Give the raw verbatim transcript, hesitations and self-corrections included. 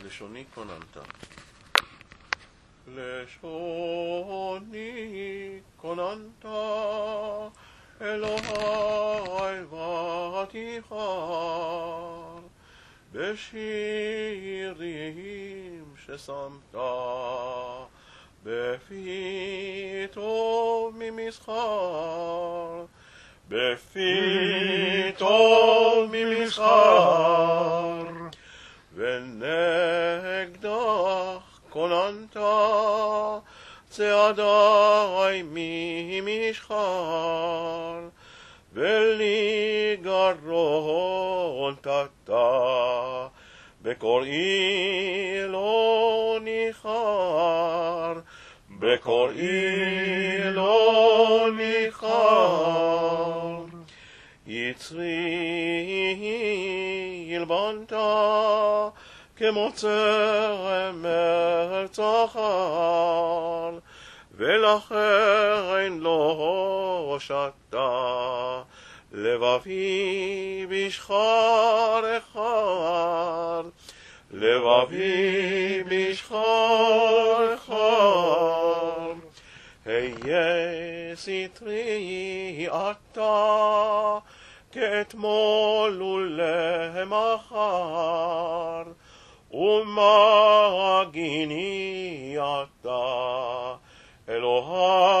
לשוני כוננת. לשוני כוננת, אלוהי ותיכר, בשירים ששמת בפי טוב ממסחר, בפי טוב ממסחר, ונגדך כוננת צעדי ממשחר, ולי גרון תתה בקוראי לא ניחר, בקוראי לא ניחר. יצרי ילבנת כמוצא מרצחר, ולכן לא שתה לבבי בשחר אחד, לבבי בשחר אחד. היה סתרי אתה כאתמול ולמחר, ומגיני אתה אלוהי